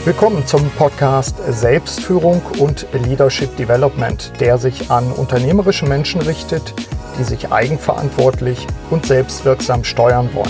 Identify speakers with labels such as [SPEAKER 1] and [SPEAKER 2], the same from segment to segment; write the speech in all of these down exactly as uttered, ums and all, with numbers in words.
[SPEAKER 1] Willkommen zum Podcast Selbstführung und Leadership Development, der sich an unternehmerische Menschen richtet, die sich eigenverantwortlich und selbstwirksam steuern wollen.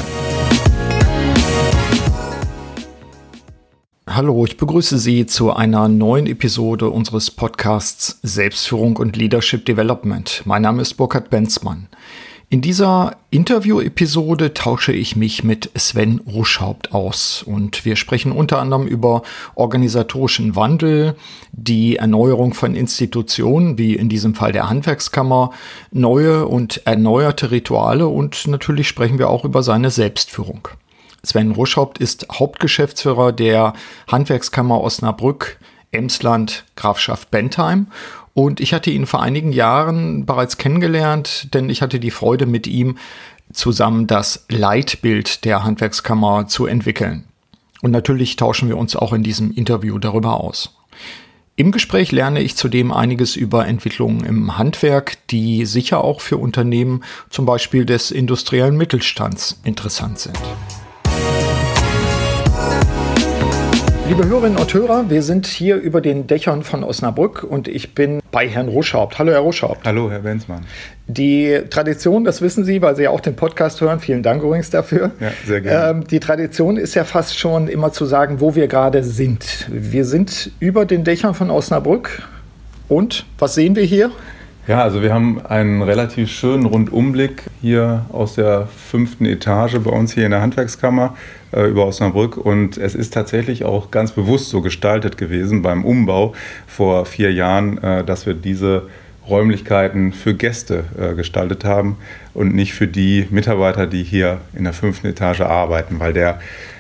[SPEAKER 1] Hallo, ich begrüße Sie zu einer neuen Episode unseres Podcasts Selbstführung und Leadership Development. Mein Name ist Burkhard Benzmann. In dieser Interview-Episode tausche ich mich mit Sven Ruschhaupt aus und wir sprechen unter anderem über organisatorischen Wandel, die Erneuerung von Institutionen, wie in diesem Fall der Handwerkskammer, neue und erneuerte Rituale und natürlich sprechen wir auch über seine Selbstführung. Sven Ruschhaupt ist Hauptgeschäftsführer der Handwerkskammer Osnabrück, Emsland, Grafschaft Bentheim. Und ich hatte ihn vor einigen Jahren bereits kennengelernt, denn ich hatte die Freude, mit ihm zusammen das Leitbild der Handwerkskammer zu entwickeln. Und natürlich tauschen wir uns auch in diesem Interview darüber aus. Im Gespräch lerne ich zudem einiges über Entwicklungen im Handwerk, die sicher auch für Unternehmen, zum Beispiel des industriellen Mittelstands, interessant sind. Liebe Hörerinnen und Hörer, wir sind hier über den Dächern von Osnabrück und ich bin bei Herrn Ruschhaupt. Hallo, Herr Ruschhaupt.
[SPEAKER 2] Hallo, Herr Benzmann.
[SPEAKER 1] Die Tradition, das wissen Sie, weil Sie ja auch den Podcast hören, vielen Dank übrigens dafür.
[SPEAKER 2] Ja, sehr gerne.
[SPEAKER 1] Ähm, die Tradition ist ja fast schon immer zu sagen, wo wir gerade sind. Wir sind über den Dächern von Osnabrück und was sehen wir hier?
[SPEAKER 2] Ja, also wir haben einen relativ schönen Rundumblick hier aus der fünften Etage bei uns hier in der Handwerkskammer äh, über Osnabrück und es ist tatsächlich auch ganz bewusst so gestaltet gewesen beim Umbau vor vier Jahren, äh, dass wir diese Räumlichkeiten für Gäste äh, gestaltet haben und nicht für die Mitarbeiter, die hier in der fünften Etage arbeiten, weil der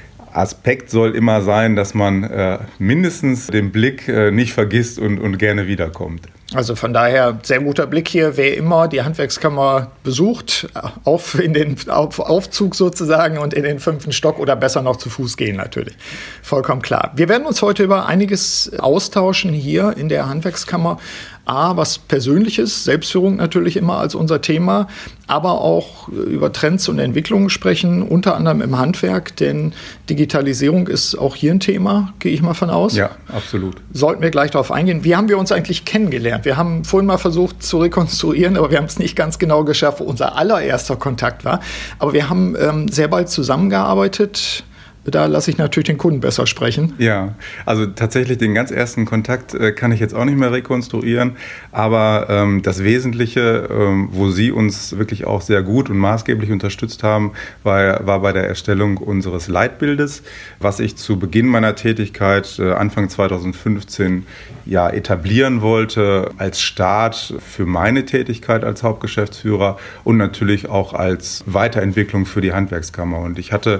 [SPEAKER 2] Aspekt soll immer sein, dass man äh, mindestens den Blick äh, nicht vergisst und, und gerne wiederkommt.
[SPEAKER 1] Also von daher sehr guter Blick hier, wer immer die Handwerkskammer besucht, auf in den auf Aufzug sozusagen und in den fünften Stock oder besser noch zu Fuß gehen natürlich. Vollkommen klar. Wir werden uns heute über einiges austauschen hier in der Handwerkskammer. A, was Persönliches, Selbstführung natürlich immer als unser Thema, aber auch über Trends und Entwicklungen sprechen, unter anderem im Handwerk, denn Digitalisierung ist auch hier ein Thema, gehe ich mal von aus.
[SPEAKER 2] Ja, absolut.
[SPEAKER 1] Sollten wir gleich darauf eingehen. Wie haben wir uns eigentlich kennengelernt? Wir haben vorhin mal versucht zu rekonstruieren, aber wir haben es nicht ganz genau geschafft, wo unser allererster Kontakt war. Aber wir haben ähm, sehr bald zusammengearbeitet. Da lasse ich natürlich den Kunden besser sprechen.
[SPEAKER 2] Ja, also tatsächlich den ganz ersten Kontakt äh, kann ich jetzt auch nicht mehr rekonstruieren. Aber ähm, das Wesentliche, ähm, wo Sie uns wirklich auch sehr gut und maßgeblich unterstützt haben, war, war bei der Erstellung unseres Leitbildes, was ich zu Beginn meiner Tätigkeit äh, Anfang zweitausendfünfzehn ja, etablieren wollte als Start für meine Tätigkeit als Hauptgeschäftsführer und natürlich auch als Weiterentwicklung für die Handwerkskammer. Und ich hatte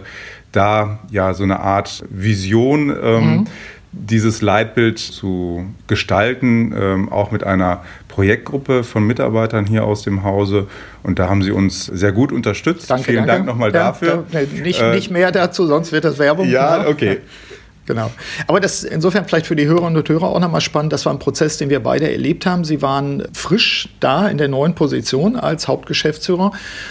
[SPEAKER 2] da ja so eine Art Vision, ähm, mhm. dieses Leitbild zu gestalten, ähm, auch mit einer Projektgruppe von Mitarbeitern hier aus dem Hause. Und da haben Sie uns sehr gut unterstützt.
[SPEAKER 1] Danke,
[SPEAKER 2] Vielen
[SPEAKER 1] danke.
[SPEAKER 2] Dank nochmal
[SPEAKER 1] ja,
[SPEAKER 2] dafür.
[SPEAKER 1] Da, nicht, äh, nicht mehr dazu, sonst wird das Werbung.
[SPEAKER 2] Ja, okay.
[SPEAKER 1] Genau. Aber das insofern vielleicht für die Hörerinnen und Hörer auch nochmal spannend. Das war ein Prozess, den wir beide erlebt haben. Sie waren frisch da in der neuen Position als Hauptgeschäftsführer.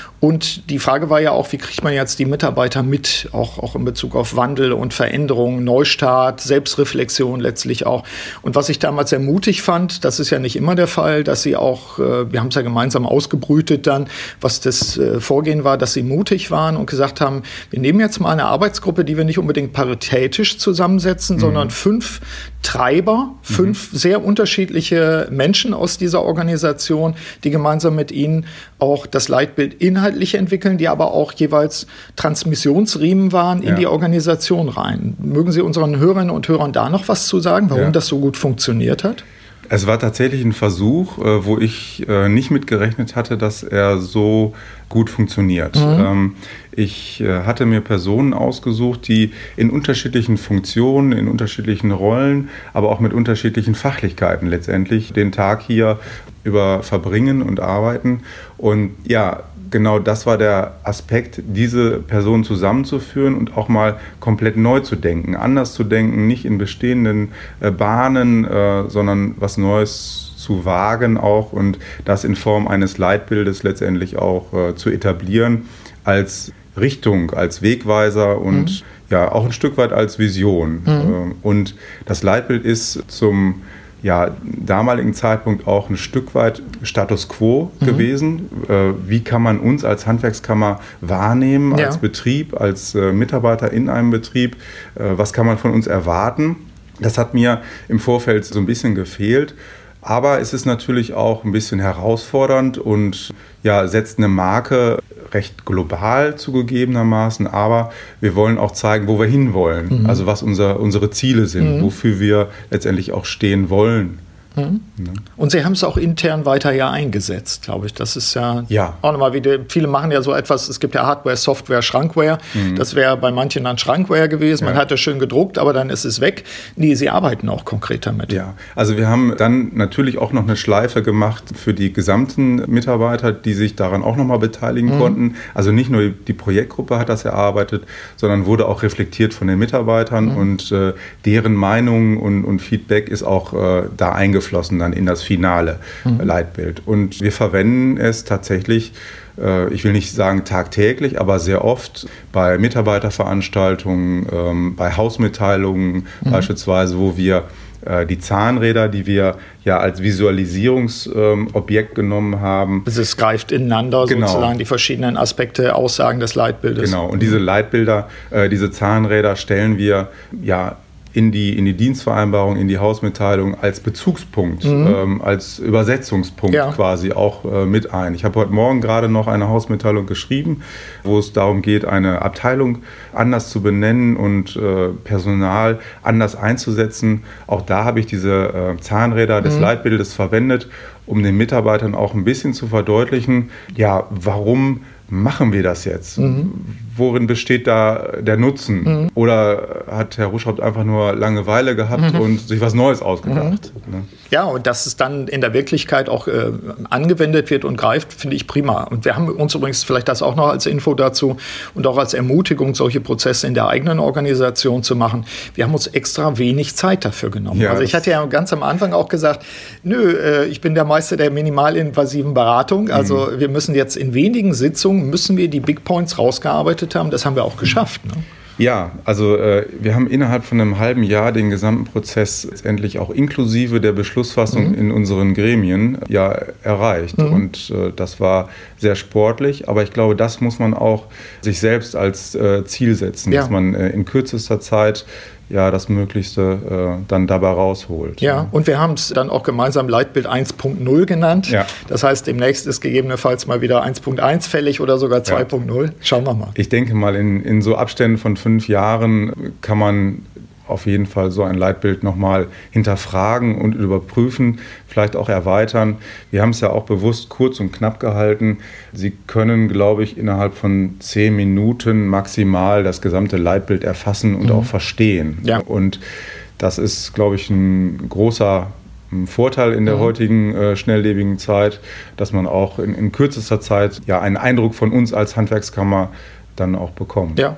[SPEAKER 1] Und die Frage war ja auch, wie kriegt man jetzt die Mitarbeiter mit, auch, auch in Bezug auf Wandel und Veränderung, Neustart, Selbstreflexion letztlich auch. Und was ich damals sehr mutig fand, das ist ja nicht immer der Fall, dass sie auch, wir haben es ja gemeinsam ausgebrütet dann, was das Vorgehen war, dass sie mutig waren und gesagt haben, wir nehmen jetzt mal eine Arbeitsgruppe, die wir nicht unbedingt paritätisch zusammensetzen, mhm. sondern fünf Treiber, fünf mhm. sehr unterschiedliche Menschen aus dieser Organisation, die gemeinsam mit ihnen auch das Leitbild inhaltlich entwickeln, die aber auch jeweils Transmissionsriemen waren in ja. die Organisation rein. Mögen Sie unseren Hörerinnen und Hörern da noch was zu sagen, warum ja. das so gut funktioniert hat?
[SPEAKER 2] Es war tatsächlich ein Versuch, wo ich nicht mit gerechnet hatte, dass er so gut funktioniert. Mhm. Ich hatte mir Personen ausgesucht, die in unterschiedlichen Funktionen, in unterschiedlichen Rollen, aber auch mit unterschiedlichen Fachlichkeiten letztendlich den Tag hier über verbringen und arbeiten. Und ja, genau das war der Aspekt, diese Personen zusammenzuführen und auch mal komplett neu zu denken, anders zu denken, nicht in bestehenden äh, Bahnen, äh, sondern was Neues zu wagen auch und das in Form eines Leitbildes letztendlich auch äh, zu etablieren als Richtung, als Wegweiser und mhm. ja auch ein Stück weit als Vision. Mhm. Und das Leitbild ist zum ja, damaligen Zeitpunkt auch ein Stück weit Status quo mhm. gewesen. Wie kann man uns als Handwerkskammer wahrnehmen, ja. als Betrieb, als Mitarbeiter in einem Betrieb? Was kann man von uns erwarten? Das hat mir im Vorfeld so ein bisschen gefehlt. Aber es ist natürlich auch ein bisschen herausfordernd und ja, setzt eine Marke recht global zugegebenermaßen. Aber wir wollen auch zeigen, wo wir hinwollen. Mhm. Also was unser, unsere Ziele sind, mhm. wofür wir letztendlich auch stehen wollen.
[SPEAKER 1] Mhm. Ja. Und Sie haben es auch intern weiter ja eingesetzt, glaube ich. Das ist ja,
[SPEAKER 2] ja.
[SPEAKER 1] auch nochmal wieder, viele machen ja so etwas, es gibt ja Hardware, Software, Schrankware. Mhm. Das wäre bei manchen dann Schrankware gewesen. Man ja. hat das schön gedruckt, aber dann ist es weg. Nee, Sie arbeiten auch konkret damit.
[SPEAKER 2] Ja, also wir haben dann natürlich auch noch eine Schleife gemacht für die gesamten Mitarbeiter, die sich daran auch nochmal beteiligen mhm. konnten. Also nicht nur die Projektgruppe hat das erarbeitet, sondern wurde auch reflektiert von den Mitarbeitern mhm. und äh, deren Meinung und, und Feedback ist auch äh, da eingeflossen. Flossen dann in das finale mhm. Leitbild. Und wir verwenden es tatsächlich, äh, ich will nicht sagen tagtäglich, aber sehr oft bei Mitarbeiterveranstaltungen, ähm, bei Hausmitteilungen mhm. beispielsweise, wo wir äh, die Zahnräder, die wir ja als Visualisierungsobjekt ähm, genommen haben.
[SPEAKER 1] Also es greift ineinander
[SPEAKER 2] genau.
[SPEAKER 1] sozusagen die verschiedenen Aspekte, Aussagen des Leitbildes.
[SPEAKER 2] Genau, und diese Leitbilder, äh, diese Zahnräder stellen wir ja in die, in die Dienstvereinbarung, in die Hausmitteilung als Bezugspunkt, mhm. ähm, als Übersetzungspunkt ja. quasi auch äh, mit ein. Ich habe heute Morgen gerade noch eine Hausmitteilung geschrieben, wo es darum geht, eine Abteilung anders zu benennen und äh, Personal anders einzusetzen. Auch da habe ich diese äh, Zahnräder des mhm. Leitbildes verwendet, um den Mitarbeitern auch ein bisschen zu verdeutlichen, ja, warum machen wir das jetzt? Mhm. Worin besteht da der Nutzen? Mhm. Oder hat Herr Ruschhaupt einfach nur Langeweile gehabt mhm. und sich was Neues ausgedacht?
[SPEAKER 1] Mhm. Ne? Ja, und dass es dann in der Wirklichkeit auch äh, angewendet wird und greift, finde ich prima. Und wir haben uns übrigens vielleicht das auch noch als Info dazu und auch als Ermutigung, solche Prozesse in der eigenen Organisation zu machen. Wir haben uns extra wenig Zeit dafür genommen. Ja, also ich hatte ja ganz am Anfang auch gesagt, nö, äh, ich bin der Meister der minimalinvasiven Beratung. Also mhm. wir müssen jetzt in wenigen Sitzungen müssen wir die Big Points rausgearbeitet haben. Das haben wir auch geschafft. Ne?
[SPEAKER 2] Ja, also äh, wir haben innerhalb von einem halben Jahr den gesamten Prozess letztendlich auch inklusive der Beschlussfassung mhm. in unseren Gremien ja erreicht. Mhm. Und äh, das war sehr sportlich, aber ich glaube, das muss man auch sich selbst als äh, Ziel setzen, ja. dass man äh, in kürzester Zeit ja das Möglichste äh, dann dabei rausholt.
[SPEAKER 1] Ja, und wir haben es dann auch gemeinsam Leitbild eins Punkt null genannt. Ja. Das heißt, demnächst ist gegebenenfalls mal wieder eins Punkt eins fällig oder sogar zwei Punkt null. Ja. Schauen wir mal.
[SPEAKER 2] Ich denke mal, in, in so Abständen von fünf Jahren kann man auf jeden Fall so ein Leitbild nochmal hinterfragen und überprüfen, vielleicht auch erweitern. Wir haben es ja auch bewusst kurz und knapp gehalten. Sie können, glaube ich, innerhalb von zehn Minuten maximal das gesamte Leitbild erfassen und mhm. auch verstehen. Ja. Und das ist, glaube ich, ein großer Vorteil in der mhm. heutigen äh, schnelllebigen Zeit, dass man auch in, in kürzester Zeit ja einen Eindruck von uns als Handwerkskammer dann auch bekommt.
[SPEAKER 1] Ja.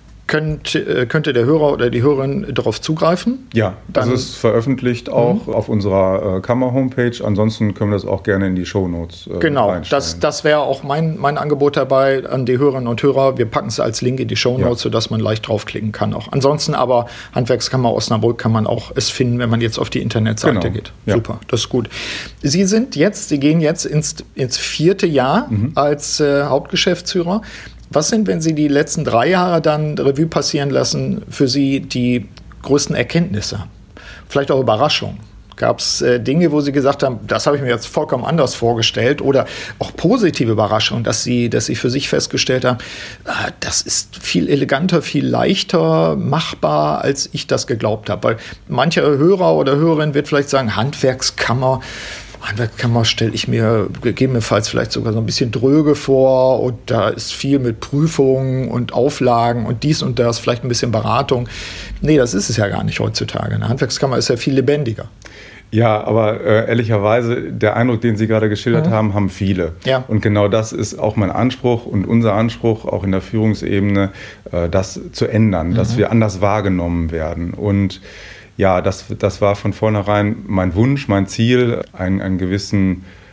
[SPEAKER 1] Könnte, könnte der Hörer oder die Hörerin darauf zugreifen?
[SPEAKER 2] Ja, das Dann, ist veröffentlicht auch mhm. auf unserer äh, Kammer-Homepage. Ansonsten können wir das auch gerne in die Shownotes äh,
[SPEAKER 1] Genau, das, das wäre auch mein, mein Angebot dabei an die Hörerinnen und Hörer. Wir packen es als Link in die Shownotes, ja. sodass man leicht draufklicken kann. Auch. Ansonsten aber Handwerkskammer Osnabrück kann man auch es finden, wenn man jetzt auf die Internetseite genau. geht. Ja. Super, das ist gut. Sie sind jetzt, Sie gehen jetzt ins, ins vierte Jahr mhm. als äh, Hauptgeschäftsführer. Was sind, wenn Sie die letzten drei Jahre dann Revue passieren lassen, für Sie die größten Erkenntnisse? Vielleicht auch Überraschungen? Gab es äh, Dinge, wo Sie gesagt haben, das habe ich mir jetzt vollkommen anders vorgestellt? Oder auch positive Überraschungen, dass Sie, dass Sie für sich festgestellt haben, äh, das ist viel eleganter, viel leichter machbar, als ich das geglaubt habe? Weil mancher Hörer oder Hörerin wird vielleicht sagen, Handwerkskammer, Handwerkskammer stelle ich mir gegebenenfalls vielleicht sogar so ein bisschen dröge vor und da ist viel mit Prüfungen und Auflagen und dies und das, vielleicht ein bisschen Beratung. Nee, das ist es ja gar nicht heutzutage. Eine Handwerkskammer ist ja viel lebendiger.
[SPEAKER 2] Ja, aber äh, ehrlicherweise, der Eindruck, den Sie gerade geschildert mhm. haben, haben viele. Ja. Und genau das ist auch mein Anspruch und unser Anspruch, auch in der Führungsebene, äh, das zu ändern, mhm. dass wir anders wahrgenommen werden. Und ja, das, das war von vornherein mein Wunsch, mein Ziel, einen, einen gewissen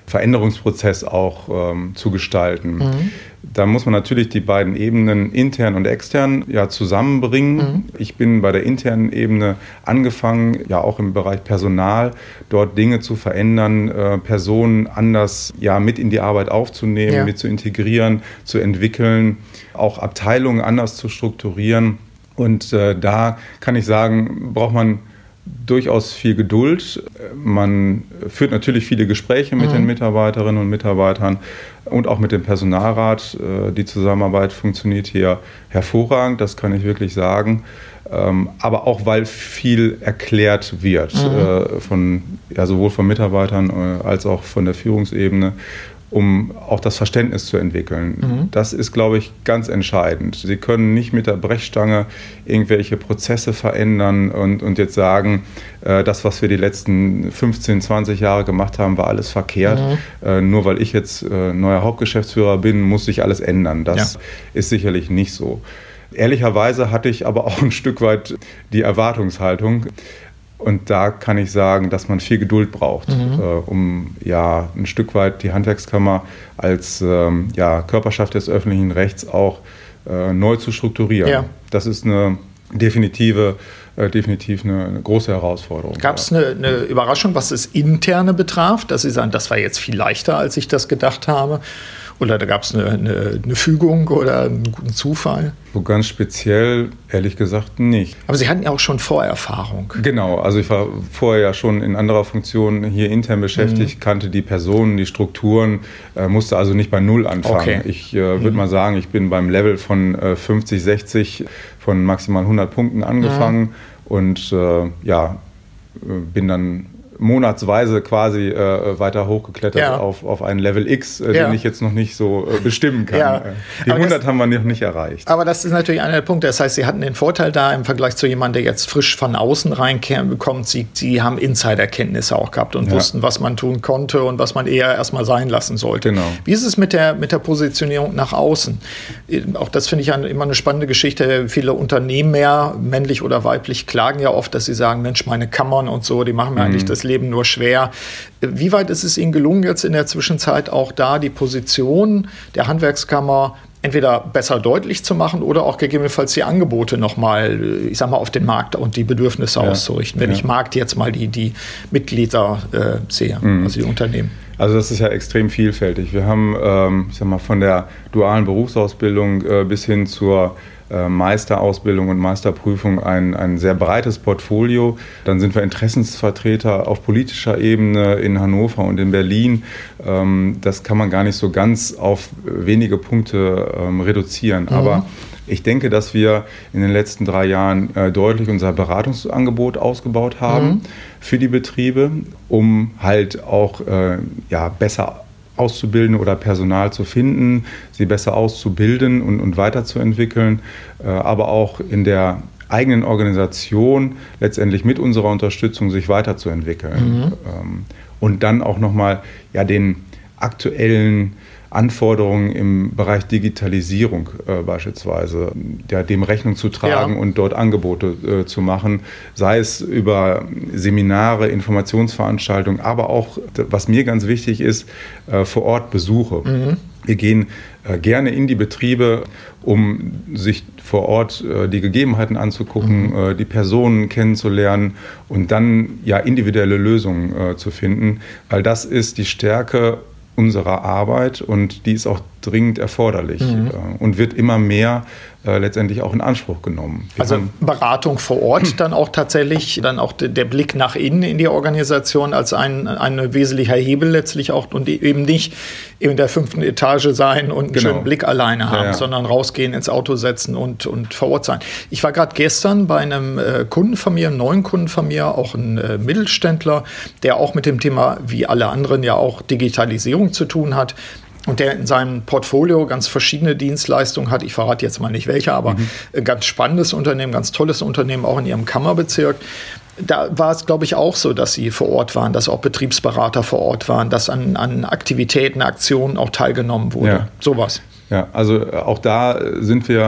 [SPEAKER 2] Veränderungsprozess auch ähm, zu gestalten. Mhm. Da muss man natürlich die beiden Ebenen intern und extern ja zusammenbringen. Mhm. Ich bin bei der internen Ebene angefangen, ja auch im Bereich Personal, dort Dinge zu verändern, äh, Personen anders ja mit in die Arbeit aufzunehmen, ja. mit zu integrieren, zu entwickeln, auch Abteilungen anders zu strukturieren. Und äh, da kann ich sagen, braucht man durchaus viel Geduld. Man führt natürlich viele Gespräche mit mhm. den Mitarbeiterinnen und Mitarbeitern und auch mit dem Personalrat. Die Zusammenarbeit funktioniert hier hervorragend, das kann ich wirklich sagen. Aber auch, weil viel erklärt wird, mhm. von, ja, sowohl von Mitarbeitern als auch von der Führungsebene, um auch das Verständnis zu entwickeln. Mhm. Das ist, glaube ich, ganz entscheidend. Sie können nicht mit der Brechstange irgendwelche Prozesse verändern und, und jetzt sagen, äh, das, was wir die letzten fünfzehn, zwanzig Jahre gemacht haben, war alles verkehrt. Mhm. Äh, nur weil ich jetzt äh, neuer Hauptgeschäftsführer bin, muss sich alles ändern. Das ja. ist sicherlich nicht so. Ehrlicherweise hatte ich aber auch ein Stück weit die Erwartungshaltung. Und da kann ich sagen, dass man viel Geduld braucht, mhm. äh, um ja ein Stück weit die Handwerkskammer als ähm, ja, Körperschaft des öffentlichen Rechts auch äh, neu zu strukturieren. Ja. Das ist eine definitive, äh, definitiv eine, eine große Herausforderung.
[SPEAKER 1] Gab es eine, eine Überraschung, was das Interne betraf, dass Sie sagen, das war jetzt viel leichter, als ich das gedacht habe? Oder da gab es eine, eine, eine Fügung oder einen guten Zufall?
[SPEAKER 2] So ganz speziell, ehrlich gesagt, nicht.
[SPEAKER 1] Aber Sie hatten ja auch schon Vorerfahrung.
[SPEAKER 2] Genau, also ich war vorher ja schon in anderer Funktion hier intern beschäftigt, mhm. kannte die Personen, die Strukturen, äh, musste also nicht bei Null anfangen. Okay. Ich äh, würde mhm. mal sagen, ich bin beim Level von äh, fünfzig, sechzig von maximal hundert Punkten angefangen mhm. und äh, ja, bin dann monatsweise quasi äh, weiter hochgeklettert ja. auf, auf einen Level X, äh, ja. den ich jetzt noch nicht so äh, bestimmen kann. Ja. Die aber hundert das, haben wir noch nicht erreicht.
[SPEAKER 1] Aber das ist natürlich einer der Punkte. Das heißt, Sie hatten den Vorteil da im Vergleich zu jemandem, der jetzt frisch von außen reinkommt. Sie, Sie haben Insiderkenntnisse auch gehabt und ja. wussten, was man tun konnte und was man eher erstmal sein lassen sollte.
[SPEAKER 2] Genau.
[SPEAKER 1] Wie ist es mit der, mit der Positionierung nach außen? Auch das finde ich immer eine spannende Geschichte. Viele Unternehmer, männlich oder weiblich, klagen ja oft, dass sie sagen, Mensch, meine Kammern und so, die machen mir mhm. eigentlich das Leben nur schwer. Wie weit ist es Ihnen gelungen, jetzt in der Zwischenzeit auch da die Position der Handwerkskammer entweder besser deutlich zu machen oder auch gegebenenfalls die Angebote nochmal, ich sag mal, auf den Markt und die Bedürfnisse ja. auszurichten, wenn ja. ich Markt jetzt mal die, die Mitglieder äh, sehe, mhm. also die Unternehmen?
[SPEAKER 2] Also das ist ja extrem vielfältig. Wir haben, ähm, ich sag mal, von der dualen Berufsausbildung äh, bis hin zur Meisterausbildung und Meisterprüfung ein, ein sehr breites Portfolio. Dann sind wir Interessensvertreter auf politischer Ebene in Hannover und in Berlin. Das kann man gar nicht so ganz auf wenige Punkte reduzieren. Mhm. Aber ich denke, dass wir in den letzten drei Jahren deutlich unser Beratungsangebot ausgebaut haben mhm. für die Betriebe, um halt auch ja, besser Auszubildende oder Personal zu finden, sie besser auszubilden und, und weiterzuentwickeln, äh, aber auch in der eigenen Organisation letztendlich mit unserer Unterstützung sich weiterzuentwickeln. Mhm. Ähm, und dann auch nochmal ja, den aktuellen Anforderungen im Bereich Digitalisierung äh, beispielsweise, ja, dem Rechnung zu tragen ja. und dort Angebote äh, zu machen, sei es über Seminare, Informationsveranstaltungen, aber auch, was mir ganz wichtig ist, äh, vor Ort Besuche. Mhm. Wir gehen äh, gerne in die Betriebe, um sich vor Ort äh, die Gegebenheiten anzugucken, mhm. äh, die Personen kennenzulernen und dann ja individuelle Lösungen äh, zu finden, weil das ist die Stärke unserer Arbeit und die ist auch dringend erforderlich mhm. und wird immer mehr äh, letztendlich auch in Anspruch genommen. Wir
[SPEAKER 1] also Beratung vor Ort dann auch tatsächlich, dann auch de, der Blick nach innen in die Organisation als ein, ein wesentlicher Hebel letztlich auch und eben nicht in der fünften Etage sein und einen genau. schönen Blick alleine haben, ja, ja. sondern rausgehen, ins Auto setzen und, und vor Ort sein. Ich war gerade gestern bei einem äh, Kunden von mir, einem neuen Kunden von mir, auch ein äh, Mittelständler, der auch mit dem Thema, wie alle anderen ja auch Digitalisierung zu tun hat. Und der in seinem Portfolio ganz verschiedene Dienstleistungen hat. Ich verrate jetzt mal nicht welche, aber mhm. ein ganz spannendes Unternehmen, ganz tolles Unternehmen, auch in ihrem Kammerbezirk. Da war es, glaube ich, auch so, dass sie vor Ort waren, dass auch Betriebsberater vor Ort waren, dass an, an Aktivitäten, Aktionen auch teilgenommen wurde. Ja. Sowas.
[SPEAKER 2] Ja, also auch da sind wir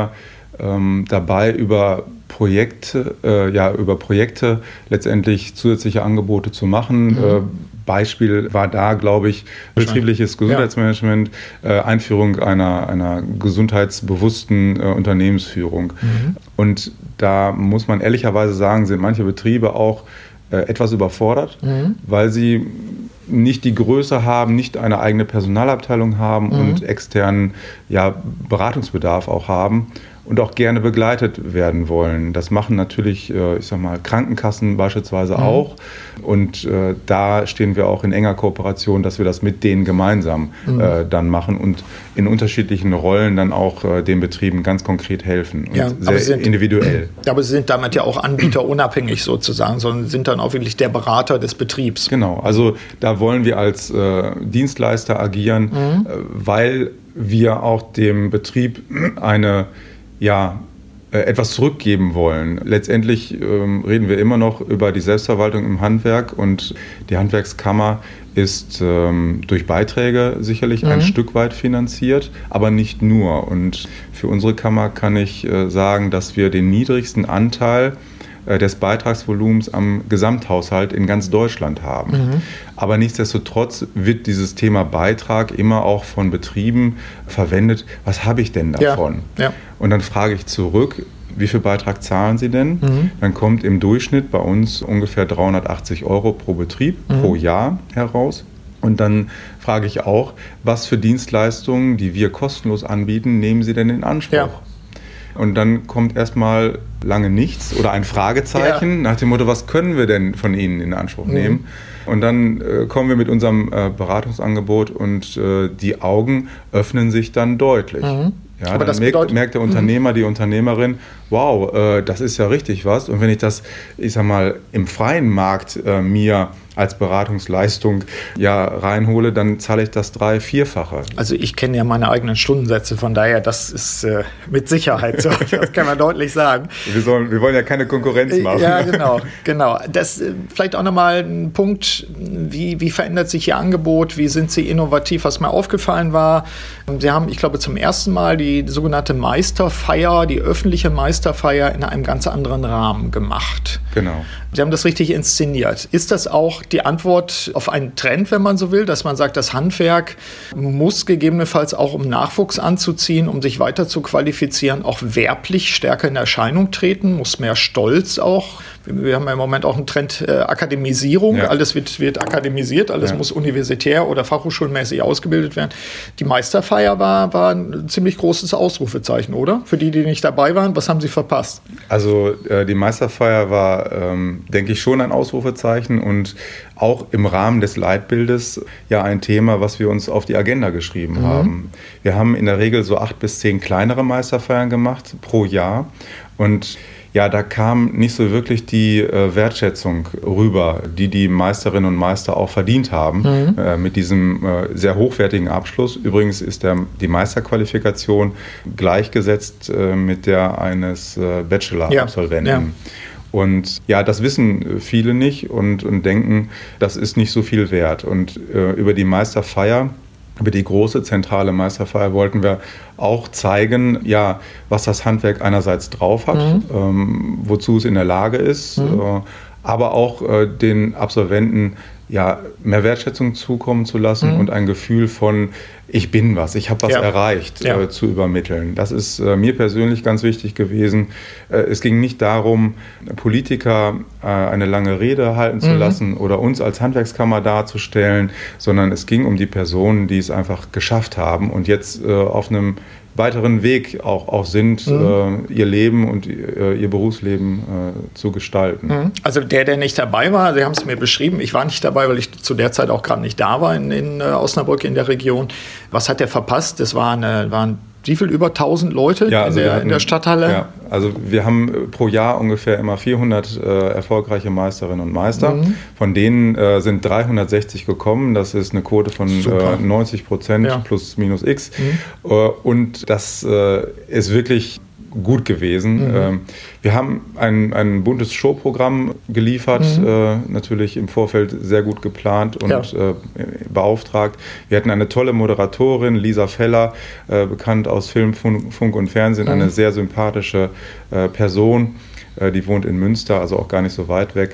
[SPEAKER 2] ähm, dabei, über Projekte, äh, ja, über Projekte letztendlich zusätzliche Angebote zu machen. Mhm. Äh, Beispiel war da, glaube ich, betriebliches Gesundheitsmanagement, ja. äh, Einführung einer, einer gesundheitsbewussten äh, Unternehmensführung. Mhm. Und da muss man ehrlicherweise sagen, sind manche Betriebe auch äh, etwas überfordert, mhm. weil sie nicht die Größe haben, nicht eine eigene Personalabteilung haben mhm. und externen ja, Beratungsbedarf auch haben. Und auch gerne begleitet werden wollen. Das machen natürlich, ich sag mal, Krankenkassen beispielsweise mhm. auch. Und äh, da stehen wir auch in enger Kooperation, dass wir das mit denen gemeinsam mhm. äh, dann machen und in unterschiedlichen Rollen dann auch äh, den Betrieben ganz konkret helfen. Und
[SPEAKER 1] ja,
[SPEAKER 2] sehr
[SPEAKER 1] sind,
[SPEAKER 2] individuell.
[SPEAKER 1] Aber Sie sind damit ja auch anbieterunabhängig sozusagen, sondern sind dann auch wirklich der Berater des Betriebs.
[SPEAKER 2] Genau, also da wollen wir als äh, Dienstleister agieren, mhm. äh, weil wir auch dem Betrieb eine ja, etwas zurückgeben wollen. Letztendlich ähm, reden wir immer noch über die Selbstverwaltung im Handwerk und die Handwerkskammer ist ähm, durch Beiträge sicherlich mhm. ein Stück weit finanziert, aber nicht nur. Und für unsere Kammer kann ich äh, sagen, dass wir den niedrigsten Anteil äh, des Beitragsvolumens am Gesamthaushalt in ganz Deutschland haben. Mhm. Aber nichtsdestotrotz wird dieses Thema Beitrag immer auch von Betrieben verwendet. Was habe ich denn davon? Ja, ja. Und dann frage ich zurück, wie viel Beitrag zahlen Sie denn? Mhm. Dann kommt im Durchschnitt bei uns ungefähr dreihundertachtzig Euro pro Betrieb, mhm. pro Jahr heraus. Und dann frage ich auch, was für Dienstleistungen, die wir kostenlos anbieten, nehmen Sie denn in Anspruch? Ja. Und dann kommt erstmal lange nichts oder ein Fragezeichen ja. nach dem Motto, was können wir denn von Ihnen in Anspruch mhm. nehmen? Und dann äh, kommen wir mit unserem äh, Beratungsangebot und äh, die Augen öffnen sich dann deutlich. Mhm. Ja, aber dann das merkt, bedeutet, merkt der Unternehmer, die Unternehmerin, wow, äh, das ist ja richtig was. Und wenn ich das, ich sag mal, im freien Markt äh, mir als Beratungsleistung ja reinhole, dann zahle ich das drei-, vierfache.
[SPEAKER 1] Also ich kenne ja meine eigenen Stundensätze, von daher, das ist äh, mit Sicherheit so, das kann man deutlich sagen.
[SPEAKER 2] Wir, sollen, wir wollen ja keine Konkurrenz machen.
[SPEAKER 1] Ja, genau, genau. Das äh, vielleicht auch nochmal ein Punkt, wie, wie verändert sich Ihr Angebot, wie sind Sie innovativ, was mir aufgefallen war. Sie haben, ich glaube, zum ersten Mal die sogenannte Meisterfeier, die öffentliche Meisterfeier in einem ganz anderen Rahmen gemacht.
[SPEAKER 2] Genau.
[SPEAKER 1] Sie haben das richtig inszeniert. Ist das auch die Antwort auf einen Trend, wenn man so will, dass man sagt, das Handwerk muss gegebenenfalls auch, um Nachwuchs anzuziehen, um sich weiter zu qualifizieren, auch werblich stärker in Erscheinung treten, muss mehr Stolz auch. Wir haben ja im Moment auch einen Trend äh, Akademisierung. Ja. Alles wird, wird akademisiert, alles ja. muss universitär oder fachhochschulmäßig ausgebildet werden. Die Meisterfeier war, war ein ziemlich großes Ausrufezeichen, oder? Für die, die nicht dabei waren, was haben Sie verpasst?
[SPEAKER 2] Also äh, die Meisterfeier war, ähm, denke ich, schon ein Ausrufezeichen und auch im Rahmen des Leitbildes ja ein Thema, was wir uns auf die Agenda geschrieben mhm. haben. Wir haben in der Regel so acht bis zehn kleinere Meisterfeiern gemacht pro Jahr und ja, da kam nicht so wirklich die äh, Wertschätzung rüber, die die Meisterinnen und Meister auch verdient haben mhm. äh, mit diesem äh, sehr hochwertigen Abschluss. Übrigens ist der, die Meisterqualifikation gleichgesetzt äh, mit der eines äh, Bachelor-Absolventen. Ja. Ja. Und ja, das wissen viele nicht und, und denken, das ist nicht so viel wert. Und äh, über die Meisterfeier, über die große zentrale Meisterfeier wollten wir auch zeigen, ja, was das Handwerk einerseits drauf hat, mhm. ähm, wozu es in der Lage ist, mhm. äh, aber auch äh, den Absolventen ja, mehr Wertschätzung zukommen zu lassen mhm. und ein Gefühl von, ich bin was, ich habe was ja. erreicht, ja. äh, zu übermitteln. Das ist äh, mir persönlich ganz wichtig gewesen. Äh, es ging nicht darum, Politiker äh, eine lange Rede halten mhm. zu lassen oder uns als Handwerkskammer darzustellen, sondern es ging um die Personen, die es einfach geschafft haben und jetzt äh, auf einem weiteren Weg auch, auch sind, mhm. äh, ihr Leben und äh, ihr Berufsleben äh, zu gestalten.
[SPEAKER 1] Mhm. Also der, der nicht dabei war, Sie haben es mir beschrieben, ich war nicht dabei, weil ich zu der Zeit auch gerade nicht da war in, in äh, Osnabrück in der Region. Was hat der verpasst? Das waren, äh, waren wie viel, über tausend Leute
[SPEAKER 2] ja, also
[SPEAKER 1] in, der,
[SPEAKER 2] hatten,
[SPEAKER 1] in der Stadthalle?
[SPEAKER 2] Ja, also wir haben pro Jahr ungefähr immer vierhundert äh, erfolgreiche Meisterinnen und Meister. Mhm. Von denen äh, sind dreihundertsechzig gekommen. Das ist eine Quote von äh, neunzig Prozent ja. plus minus x. Mhm. Äh, und das äh, ist wirklich gut gewesen.
[SPEAKER 1] Mhm.
[SPEAKER 2] Ähm, wir haben ein, ein buntes Showprogramm geliefert,
[SPEAKER 1] mhm.
[SPEAKER 2] äh, natürlich im Vorfeld sehr gut geplant und
[SPEAKER 1] ja.
[SPEAKER 2] äh, beauftragt. Wir hatten eine tolle Moderatorin, Lisa Feller, äh, bekannt aus Film, Funk, Funk und Fernsehen, mhm. eine sehr sympathische äh, Person, äh, die wohnt in Münster, also auch gar nicht so weit weg.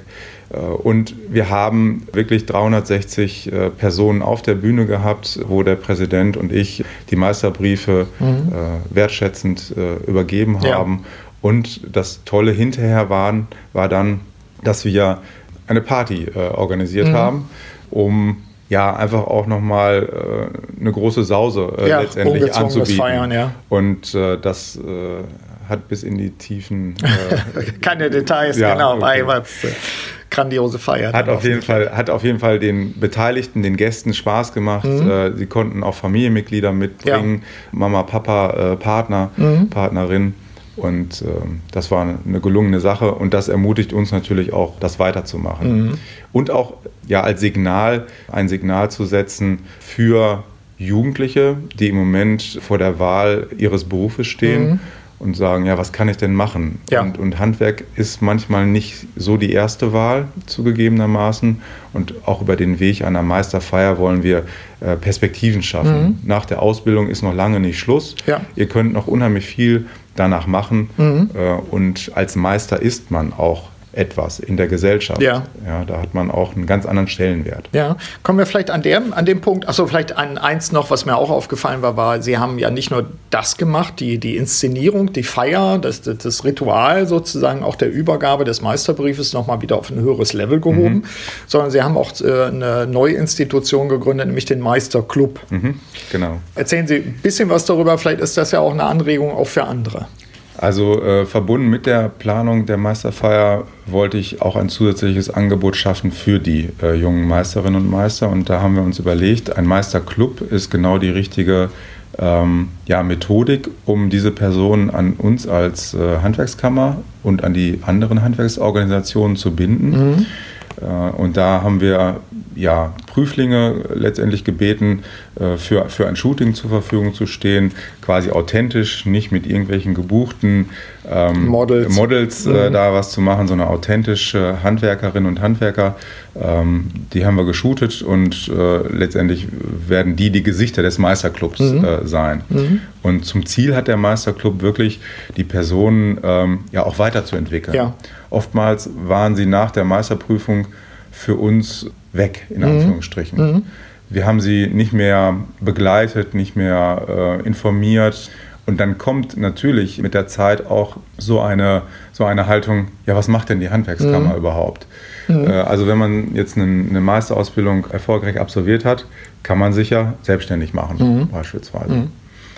[SPEAKER 2] Und wir haben wirklich dreihundertsechzig Personen auf der Bühne gehabt, wo der Präsident und ich die Meisterbriefe mhm. äh, wertschätzend äh, übergeben haben. Ja. Und das Tolle hinterher waren, war dann, dass wir eine Party äh, organisiert mhm. haben, um ja einfach auch nochmal äh, eine große Sause äh, ja, letztendlich anzubieten.
[SPEAKER 1] Feiern, ja.
[SPEAKER 2] Und äh, das äh, hat bis in die Tiefen...
[SPEAKER 1] Äh, Keine Details, ja, genau, okay. bei grandiose Feier.
[SPEAKER 2] Hat auf, jeden Fall, hat auf jeden Fall den Beteiligten, den Gästen Spaß gemacht. Mhm. Äh, sie konnten auch Familienmitglieder mitbringen, ja. Mama, Papa, äh, Partner, mhm. Partnerin. Und äh, das war eine gelungene Sache. Und das ermutigt uns natürlich auch, das weiterzumachen. Mhm. Und auch ja, als Signal, ein Signal zu setzen für Jugendliche, die im Moment vor der Wahl ihres Berufes stehen. Mhm. Und sagen, ja, was kann ich denn machen?
[SPEAKER 1] Ja.
[SPEAKER 2] Und, und Handwerk ist manchmal nicht so die erste Wahl, zugegebenermaßen. Und auch über den Weg einer Meisterfeier wollen wir äh, Perspektiven schaffen. Mhm. Nach der Ausbildung ist noch lange nicht Schluss.
[SPEAKER 1] Ja.
[SPEAKER 2] Ihr könnt noch unheimlich viel danach machen. Mhm. Äh, und als Meister ist man auch etwas in der Gesellschaft.
[SPEAKER 1] Ja.
[SPEAKER 2] Ja, da hat man auch einen ganz anderen Stellenwert.
[SPEAKER 1] Ja, kommen wir vielleicht an, der, an dem Punkt, achso, vielleicht an eins noch, was mir auch aufgefallen war, war, Sie haben ja nicht nur das gemacht, die, die Inszenierung, die Feier, das, das Ritual sozusagen auch der Übergabe des Meisterbriefes nochmal wieder auf ein höheres Level gehoben, mhm. sondern Sie haben auch äh, eine neue Institution gegründet, nämlich den Meisterclub.
[SPEAKER 2] Mhm. Genau.
[SPEAKER 1] Erzählen Sie ein bisschen was darüber, vielleicht ist das ja auch eine Anregung auch für andere.
[SPEAKER 2] Also äh, verbunden mit der Planung der Meisterfeier wollte ich auch ein zusätzliches Angebot schaffen für die äh, jungen Meisterinnen und Meister. Und da haben wir uns überlegt, ein Meisterclub ist genau die richtige ähm, ja, Methodik, um diese Personen an uns als äh, Handwerkskammer und an die anderen Handwerksorganisationen zu binden. Mhm. Äh, und da haben wir ja, Prüflinge letztendlich gebeten, äh, für, für ein Shooting zur Verfügung zu stehen, quasi authentisch, nicht mit irgendwelchen gebuchten ähm,
[SPEAKER 1] Models,
[SPEAKER 2] Models äh, mhm. da was zu machen, sondern authentische Handwerkerinnen und Handwerker. Ähm, die haben wir geshootet und äh, letztendlich werden die die Gesichter des Meisterclubs mhm. äh, sein. Mhm. Und zum Ziel hat der Meisterclub wirklich, die Personen ähm, ja auch weiterzuentwickeln. Ja. Oftmals waren sie nach der Meisterprüfung für uns weg, in Anführungsstrichen. Mhm. Wir haben sie nicht mehr begleitet, nicht mehr äh, informiert. Und dann kommt natürlich mit der Zeit auch so eine, so eine Haltung, ja, was macht denn die Handwerkskammer mhm. überhaupt? Mhm. Äh, also wenn man jetzt eine, eine Meisterausbildung erfolgreich absolviert hat, kann man sich ja selbstständig machen, mhm. beispielsweise. Mhm.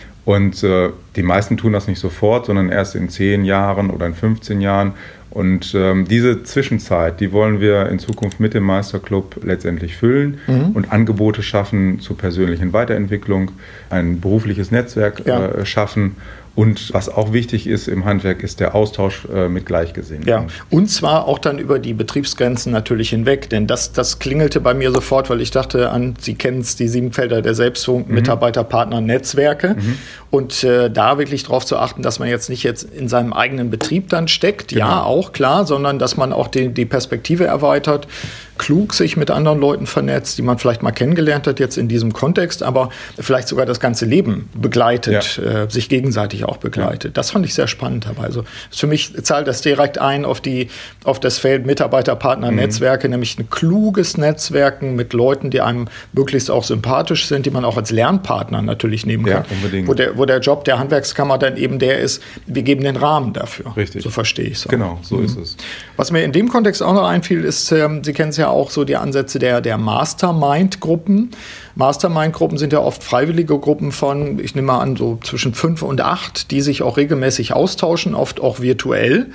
[SPEAKER 2] Und äh, die meisten tun das nicht sofort, sondern erst in zehn Jahren oder in fünfzehn Jahren. Und ähm, diese Zwischenzeit, die wollen wir in Zukunft mit dem Meisterclub letztendlich füllen mhm. und Angebote schaffen zur persönlichen Weiterentwicklung, ein berufliches Netzwerk ja. äh, schaffen. Und was auch wichtig ist im Handwerk, ist der Austausch äh, mit Gleichgesinnten.
[SPEAKER 1] Ja, und zwar auch dann über die Betriebsgrenzen natürlich hinweg, denn das, das klingelte bei mir sofort, weil ich dachte an, Sie kennen es, die sieben Felder der Selbstführung, mhm. Mitarbeiter, Partner, Netzwerke. Mhm. Und äh, da wirklich darauf zu achten, dass man jetzt nicht jetzt in seinem eigenen Betrieb dann steckt, genau. ja, auch klar, sondern dass man auch die, die Perspektive erweitert, klug sich mit anderen Leuten vernetzt, die man vielleicht mal kennengelernt hat jetzt in diesem Kontext, aber vielleicht sogar das ganze Leben begleitet, ja. äh, sich gegenseitig auch begleitet. Ja. Das fand ich sehr spannend dabei. Also für mich zahlt das direkt ein auf, die, auf das Feld Mitarbeiter, Partner, mhm. Netzwerke, nämlich ein kluges Netzwerken mit Leuten, die einem möglichst auch sympathisch sind, die man auch als Lernpartner natürlich nehmen kann.
[SPEAKER 2] Ja, unbedingt.
[SPEAKER 1] Wo der, wo der Job der Handwerkskammer dann eben der ist, wir geben den Rahmen dafür.
[SPEAKER 2] Richtig.
[SPEAKER 1] So verstehe ich es auch.
[SPEAKER 2] Genau, so
[SPEAKER 1] mhm.
[SPEAKER 2] ist es.
[SPEAKER 1] Was mir in dem Kontext auch noch einfiel, ist, ähm, Sie kennen es ja auch so die Ansätze der, der Mastermind-Gruppen. Mastermind-Gruppen sind ja oft freiwillige Gruppen von, ich nehme mal an, so zwischen fünf und acht, die sich auch regelmäßig austauschen, oft auch virtuell.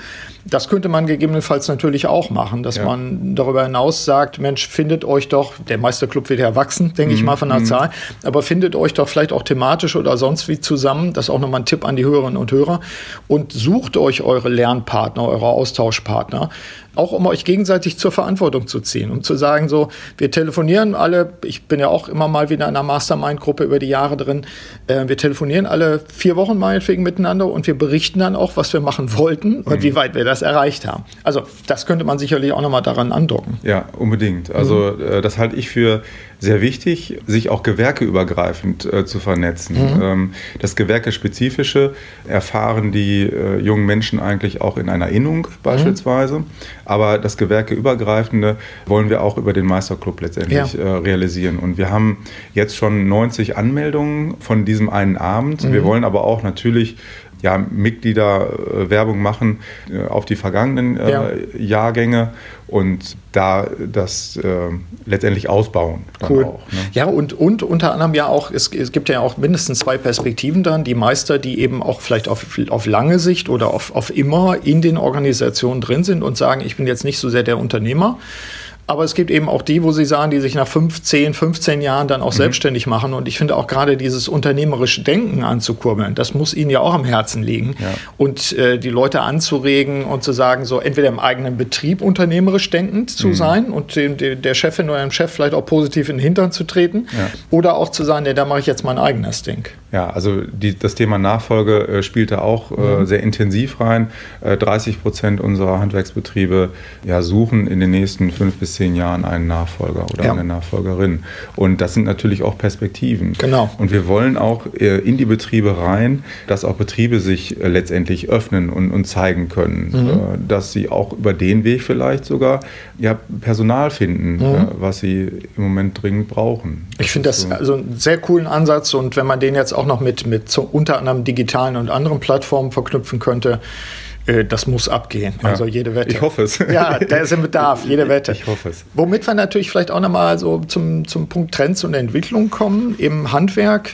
[SPEAKER 1] Das könnte man gegebenenfalls natürlich auch machen, dass ja. man darüber hinaus sagt, Mensch, findet euch doch, der Meisterclub wird ja wachsen, denke mm, ich mal von der mm. Zahl, aber findet euch doch vielleicht auch thematisch oder sonst wie zusammen, das ist auch nochmal ein Tipp an die Hörerinnen und Hörer, und sucht euch eure Lernpartner, eure Austauschpartner, auch um euch gegenseitig zur Verantwortung zu ziehen, um zu sagen, so, wir telefonieren alle, ich bin ja auch immer mal wieder in einer Mastermind-Gruppe über die Jahre drin, äh, wir telefonieren alle vier Wochen meinetwegen miteinander und wir berichten dann auch, was wir machen wollten und mhm. wie weit wir das erreicht haben. Also das könnte man sicherlich auch nochmal daran andocken.
[SPEAKER 2] Ja, unbedingt. Also mhm. äh, das halte ich für sehr wichtig, sich auch gewerkeübergreifend äh, zu vernetzen. Mhm. Ähm, das Gewerkespezifische erfahren die äh, jungen Menschen eigentlich auch in einer Innung beispielsweise. Mhm. Aber das Gewerkeübergreifende wollen wir auch über den Meisterclub letztendlich ja. äh, realisieren. Und wir haben jetzt schon neunzig Anmeldungen von diesem einen Abend. Mhm. Wir wollen aber auch natürlich ja, Mitglieder äh, Werbung machen äh, auf die vergangenen äh, ja. Jahrgänge und da das äh, letztendlich ausbauen.
[SPEAKER 1] Cool.
[SPEAKER 2] Auch, ne?
[SPEAKER 1] Ja, und, und unter anderem ja auch, es, es gibt ja auch mindestens zwei Perspektiven dann, die Meister, die eben auch vielleicht auf, auf lange Sicht oder auf, auf immer in den Organisationen drin sind und sagen, ich bin jetzt nicht so sehr der Unternehmer. Aber es gibt eben auch die, wo sie sagen, die sich nach fünf, zehn, fünfzehn Jahren dann auch mhm. selbstständig machen. Und ich finde auch gerade dieses unternehmerische Denken anzukurbeln, das muss ihnen ja auch am Herzen liegen. Ja. Und äh, die Leute anzuregen und zu sagen, so entweder im eigenen Betrieb unternehmerisch denkend zu mhm. sein und dem, dem, der Chefin oder dem Chef vielleicht auch positiv in den Hintern zu treten. Ja. Oder auch zu sagen, nee, da mache ich jetzt mein eigenes Ding.
[SPEAKER 2] Ja, also die, das Thema Nachfolge äh, spielt da auch äh, mhm. sehr intensiv rein. Äh, dreißig Prozent unserer Handwerksbetriebe ja, suchen in den nächsten fünf bis zehn Jahren einen Nachfolger oder ja. eine Nachfolgerin. Und das sind natürlich auch Perspektiven.
[SPEAKER 1] Genau.
[SPEAKER 2] Und wir wollen auch äh, in die Betriebe rein, dass auch Betriebe sich äh, letztendlich öffnen und, und zeigen können, mhm. äh, dass sie auch über den Weg vielleicht sogar ja, Personal finden, mhm. äh, was sie im Moment dringend brauchen.
[SPEAKER 1] Ich finde das so also einen sehr coolen Ansatz und wenn man den jetzt auch noch mit, mit so unter anderem digitalen und anderen Plattformen verknüpfen könnte, äh, das muss abgehen.
[SPEAKER 2] Ja,
[SPEAKER 1] also jede Wette.
[SPEAKER 2] Ich hoffe es.
[SPEAKER 1] Ja, da ist ein Bedarf, jede Wette.
[SPEAKER 2] Ich hoffe es.
[SPEAKER 1] Womit wir natürlich vielleicht auch nochmal so zum, zum Punkt Trends und Entwicklung kommen im Handwerk.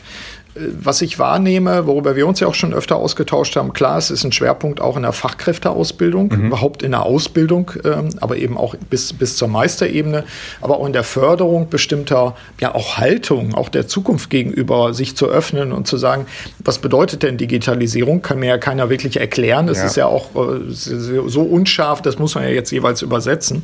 [SPEAKER 1] Was ich wahrnehme, worüber wir uns ja auch schon öfter ausgetauscht haben, klar, es ist ein Schwerpunkt auch in der Fachkräfteausbildung, mhm. überhaupt in der Ausbildung, ähm, aber eben auch bis, bis zur Meisterebene, aber auch in der Förderung bestimmter, ja auch Haltung, auch der Zukunft gegenüber, sich zu öffnen und zu sagen, was bedeutet denn Digitalisierung, kann mir ja keiner wirklich erklären, das ja. ist ja auch äh, so unscharf, das muss man ja jetzt jeweils übersetzen.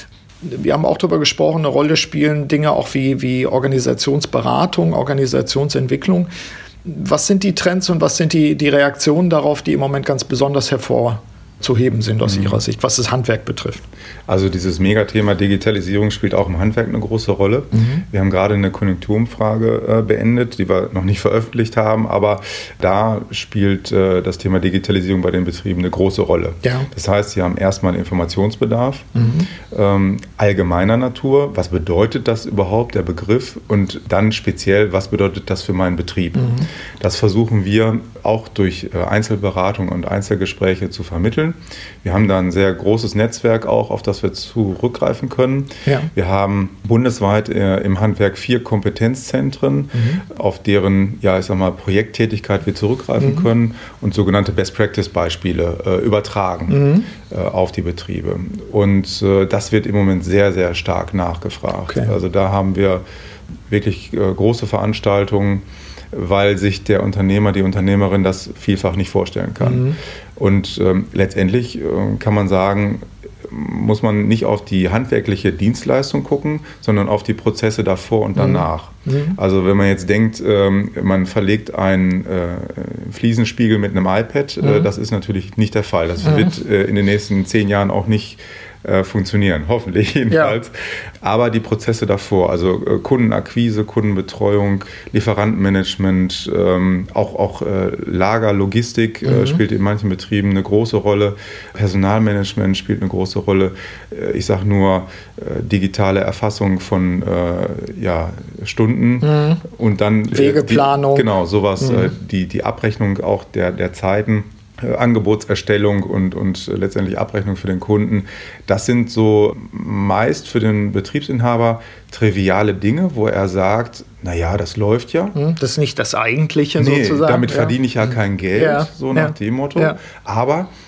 [SPEAKER 1] Wir haben auch darüber gesprochen, eine Rolle spielen Dinge auch wie, wie Organisationsberatung, Organisationsentwicklung. Was sind die Trends und was sind die, die Reaktionen darauf, die im Moment ganz besonders hervorzuheben sind aus mhm. Ihrer Sicht, was das Handwerk betrifft?
[SPEAKER 2] Also dieses Megathema Digitalisierung spielt auch im Handwerk eine große Rolle. Mhm. Wir haben gerade eine Konjunkturumfrage äh, beendet, die wir noch nicht veröffentlicht haben, aber da spielt äh, das Thema Digitalisierung bei den Betrieben eine große Rolle.
[SPEAKER 1] Ja.
[SPEAKER 2] Das heißt, sie haben erstmal einen Informationsbedarf,
[SPEAKER 1] mhm.
[SPEAKER 2] ähm, allgemeiner Natur. Was bedeutet das überhaupt, der Begriff? Und dann speziell, was bedeutet das für meinen Betrieb? Mhm. Das versuchen wir auch durch äh, Einzelberatung und Einzelgespräche zu vermitteln. Wir haben da ein sehr großes Netzwerk auch, auf das wir zurückgreifen können.
[SPEAKER 1] Ja.
[SPEAKER 2] Wir haben bundesweit äh, im Handwerk vier Kompetenzzentren, mhm. auf deren, ja, ich sag mal, Projekttätigkeit wir zurückgreifen mhm. können und sogenannte Best-Practice-Beispiele äh, übertragen mhm. äh, auf die Betriebe. Und äh, das wird im Moment sehr, sehr stark nachgefragt.
[SPEAKER 1] Okay.
[SPEAKER 2] Also da haben wir wirklich äh, große Veranstaltungen, weil sich der Unternehmer, die Unternehmerin das vielfach nicht vorstellen kann. Mhm. Und ähm, letztendlich äh, kann man sagen, muss man nicht auf die handwerkliche Dienstleistung gucken, sondern auf die Prozesse davor und danach. Mhm. Also wenn man jetzt denkt, ähm, man verlegt einen äh, Fliesenspiegel mit einem iPad, mhm. äh, das ist natürlich nicht der Fall. Das mhm. wird äh, in den nächsten zehn Jahren auch nicht äh, funktionieren, hoffentlich jedenfalls. Ja. Aber die Prozesse davor, also äh, Kundenakquise, Kundenbetreuung, Lieferantenmanagement, ähm, auch, auch äh, Lager, Logistik mhm. äh, spielt in manchen Betrieben eine große Rolle. Personalmanagement spielt eine große Rolle. Äh, ich sage nur äh, digitale Erfassung von äh, ja, Stunden mhm. und dann äh,
[SPEAKER 1] Wegeplanung.
[SPEAKER 2] Die, genau, sowas,
[SPEAKER 1] mhm.
[SPEAKER 2] äh, die, die Abrechnung auch der, der Zeiten. Angebotserstellung und, und letztendlich Abrechnung für den Kunden. Das sind so meist für den Betriebsinhaber triviale Dinge, wo er sagt, naja, das läuft ja.
[SPEAKER 1] Das ist nicht das Eigentliche
[SPEAKER 2] nee,
[SPEAKER 1] sozusagen.
[SPEAKER 2] Damit ja. verdiene ich ja kein Geld,
[SPEAKER 1] ja.
[SPEAKER 2] so nach
[SPEAKER 1] ja.
[SPEAKER 2] dem Motto.
[SPEAKER 1] Ja.
[SPEAKER 2] Aber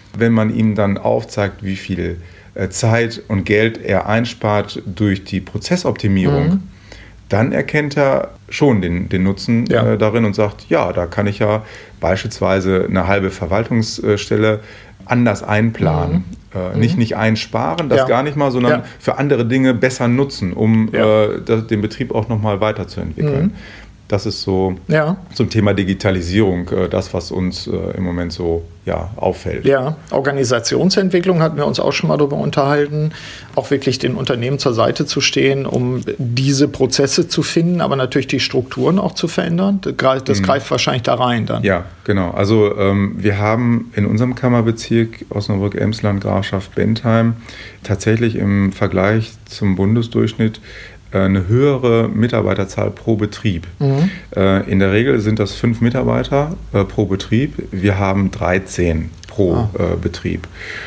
[SPEAKER 2] Wenn man ihm dann aufzeigt, wie viel Zeit und Geld er einspart durch die Prozessoptimierung, mhm. dann erkennt er schon den, den Nutzen ja. äh, darin und sagt, ja, da kann ich ja beispielsweise eine halbe Verwaltungsstelle anders einplanen. Mhm. Äh, nicht, nicht einsparen, das ja. gar nicht mal, sondern ja. für andere Dinge besser nutzen, um ja. äh, das, den Betrieb auch nochmal weiterzuentwickeln. Mhm. Das ist so ja. zum Thema Digitalisierung äh, das, was uns äh, im Moment so ja, auffällt.
[SPEAKER 1] Ja, Organisationsentwicklung hatten wir uns auch schon mal darüber unterhalten, auch wirklich den Unternehmen zur Seite zu stehen, um diese Prozesse zu finden, aber natürlich die Strukturen auch zu verändern. Das greift, das mhm. greift wahrscheinlich da rein dann.
[SPEAKER 2] Ja, genau. Also ähm, wir haben in unserem Kammerbezirk Osnabrück-Emsland, Grafschaft Bentheim tatsächlich im Vergleich zum Bundesdurchschnitt eine höhere Mitarbeiterzahl pro Betrieb. Mhm. Äh, in der Regel sind das fünf Mitarbeiter äh, pro Betrieb. Wir haben dreizehn pro ah. äh, Betrieb.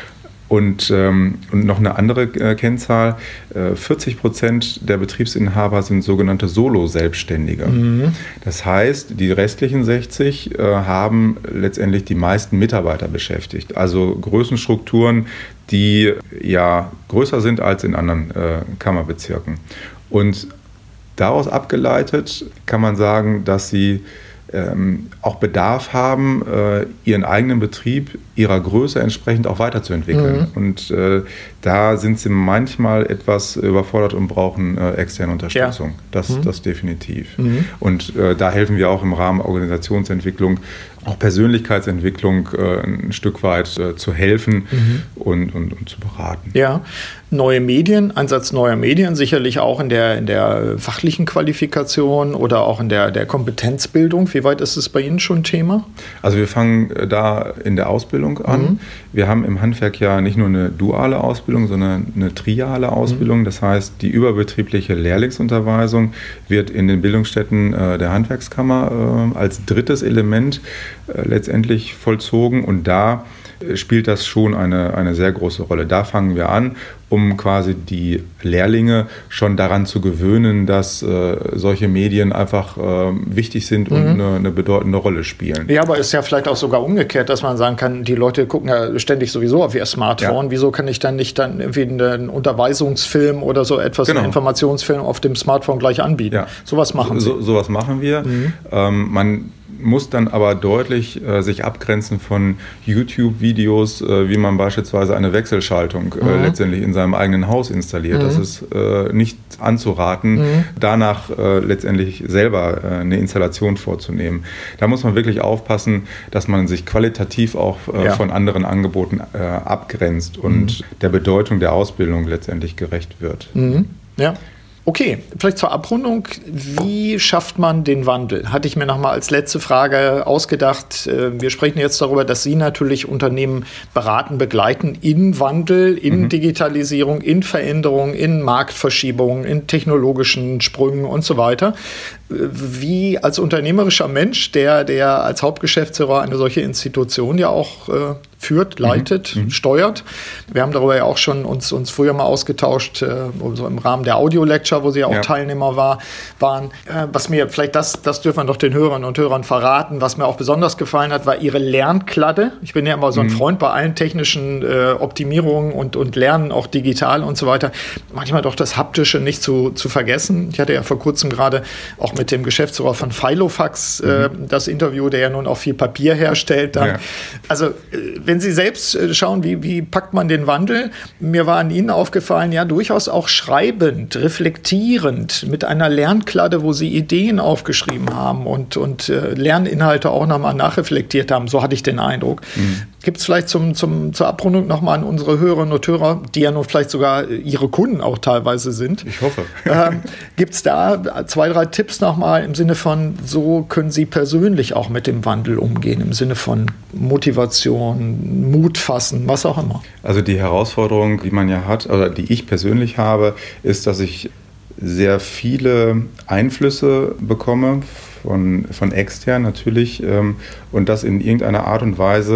[SPEAKER 2] Und, ähm, und noch eine andere äh, Kennzahl, äh, vierzig Prozent der Betriebsinhaber sind sogenannte Solo-Selbstständige. Mhm. Das heißt, die restlichen sechzig äh, haben letztendlich die meisten Mitarbeiter beschäftigt. Also Größenstrukturen, die ja größer sind als in anderen äh, Kammerbezirken. Und daraus abgeleitet kann man sagen, dass sie ähm, auch Bedarf haben, äh, ihren eigenen Betrieb ihrer Größe entsprechend auch weiterzuentwickeln. Mhm. Und äh, da sind sie manchmal etwas überfordert und brauchen äh, externe Unterstützung. Ja. Das, mhm. das definitiv. Mhm. Und äh, da helfen wir auch im Rahmen Organisationsentwicklung, auch Persönlichkeitsentwicklung äh, ein Stück weit äh, zu helfen mhm. und, und, und zu beraten.
[SPEAKER 1] Ja, neue Medien, Einsatz neuer Medien, sicherlich auch in der, in der fachlichen Qualifikation oder auch in der, der Kompetenzbildung. Wie weit ist es bei Ihnen schon Thema?
[SPEAKER 2] Also wir fangen da in der Ausbildung an. Mhm. Wir haben im Handwerk ja nicht nur eine duale Ausbildung, sondern eine triale Ausbildung. Mhm. Das heißt, die überbetriebliche Lehrlingsunterweisung wird in den Bildungsstätten äh, der Handwerkskammer äh, als drittes Element äh, letztendlich vollzogen. Und da äh, spielt das schon eine, eine sehr große Rolle. Da fangen wir an, um quasi die Lehrlinge schon daran zu gewöhnen, dass äh, solche Medien einfach äh, wichtig sind und mhm. eine, eine bedeutende Rolle spielen.
[SPEAKER 1] Ja, aber ist ja vielleicht auch sogar umgekehrt, dass man sagen kann, die Leute gucken ja ständig sowieso auf ihr Smartphone. Ja. Wieso kann ich dann nicht dann irgendwie einen Unterweisungsfilm oder so etwas, genau. einen Informationsfilm auf dem Smartphone gleich anbieten? Ja. Sowas machen
[SPEAKER 2] so,
[SPEAKER 1] Sie.
[SPEAKER 2] Sowas machen wir. Mhm. Ähm, man muss dann aber deutlich äh, sich abgrenzen von YouTube-Videos, äh, wie man beispielsweise eine Wechselschaltung äh, mhm. letztendlich in seinem eigenen Haus installiert. Mhm. Das ist äh, nicht anzuraten, mhm. danach äh, letztendlich selber äh, eine Installation vorzunehmen. Da muss man wirklich aufpassen, dass man sich qualitativ auch äh, ja. von anderen Angeboten äh, abgrenzt und mhm. der Bedeutung der Ausbildung letztendlich gerecht wird.
[SPEAKER 1] Mhm. Ja. Okay, vielleicht zur Abrundung. Wie schafft man den Wandel? Hatte ich mir noch mal als letzte Frage ausgedacht. Wir sprechen jetzt darüber, dass Sie natürlich Unternehmen beraten, begleiten in Wandel, in mhm. Digitalisierung, in Veränderung, in Marktverschiebungen, in technologischen Sprüngen und so weiter. Wie als unternehmerischer Mensch, der, der als Hauptgeschäftsführer eine solche Institution ja auch äh, führt, leitet, mhm. steuert. Wir haben darüber ja auch schon uns, uns früher mal ausgetauscht, äh, so im Rahmen der Audio-Lecture, wo Sie ja auch ja. Teilnehmer war, waren. Äh, was mir, vielleicht das, das dürfen wir doch den Hörerinnen und Hörern verraten, was mir auch besonders gefallen hat, war Ihre Lernkladde. Ich bin ja immer so ein mhm. Freund bei allen technischen äh, Optimierungen und, und Lernen, auch digital und so weiter. Manchmal doch das Haptische nicht zu, zu vergessen. Ich hatte ja vor kurzem gerade auch mit dem Geschäftsführer von Filofax mhm. äh, das Interview, der ja nun auch viel Papier herstellt. Dann. Ja. Also, wenn Sie selbst schauen, wie, wie packt man den Wandel? Mir war an Ihnen aufgefallen, ja, durchaus auch schreibend, reflektierend, mit einer Lernkladde, wo Sie Ideen aufgeschrieben haben und, und äh, Lerninhalte auch nochmal nachreflektiert haben. So hatte ich den Eindruck. Mhm. Gibt es vielleicht zum, zum, zur Abrundung nochmal an unsere Hörerinnen und Hörer, die ja nun vielleicht sogar Ihre Kunden auch teilweise sind.
[SPEAKER 2] Ich hoffe.
[SPEAKER 1] Ähm, Gibt es da zwei, drei Tipps nochmal im Sinne von, so können Sie persönlich auch mit dem Wandel umgehen, im Sinne von Motivation, Mut fassen, was auch immer?
[SPEAKER 2] Also die Herausforderung, die man ja hat, oder die ich persönlich habe, ist, dass ich sehr viele Einflüsse bekomme, von, von extern natürlich, ähm, und das in irgendeiner Art und Weise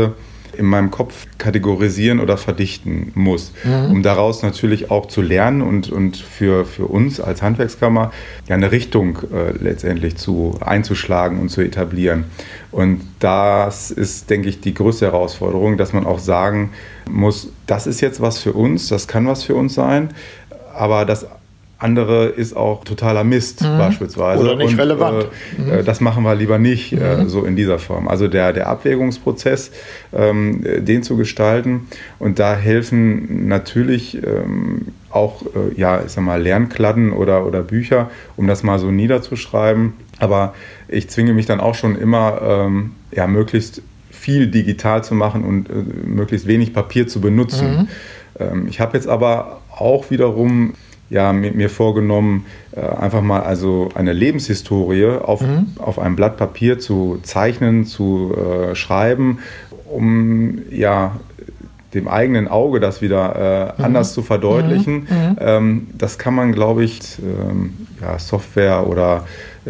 [SPEAKER 2] in meinem Kopf kategorisieren oder verdichten muss, mhm. um daraus natürlich auch zu lernen und, und für, für uns als Handwerkskammer ja eine Richtung äh, letztendlich zu einzuschlagen und zu etablieren. Und das ist, denke ich, die größte Herausforderung, dass man auch sagen muss, das ist jetzt was für uns, das kann was für uns sein, aber das andere ist auch totaler Mist mhm. beispielsweise.
[SPEAKER 1] Oder nicht und, relevant.
[SPEAKER 2] Äh, mhm. Das machen wir lieber nicht mhm. äh, so in dieser Form. Also der, der Abwägungsprozess, ähm, den zu gestalten. Und da helfen natürlich ähm, auch äh, ja, ich sag mal, Lernkladden oder, oder Bücher, um das mal so niederzuschreiben. Aber ich zwinge mich dann auch schon immer, ähm, ja, möglichst viel digital zu machen und äh, möglichst wenig Papier zu benutzen. Mhm. Ähm, ich habe jetzt aber auch wiederum ja, mir, mir vorgenommen, äh, einfach mal also eine Lebenshistorie auf, mhm. auf einem Blatt Papier zu zeichnen, zu äh, schreiben, um ja dem eigenen Auge das wieder äh, anders mhm. zu verdeutlichen. Mhm. Ähm, das kann man, glaube ich, ähm, ja, Software oder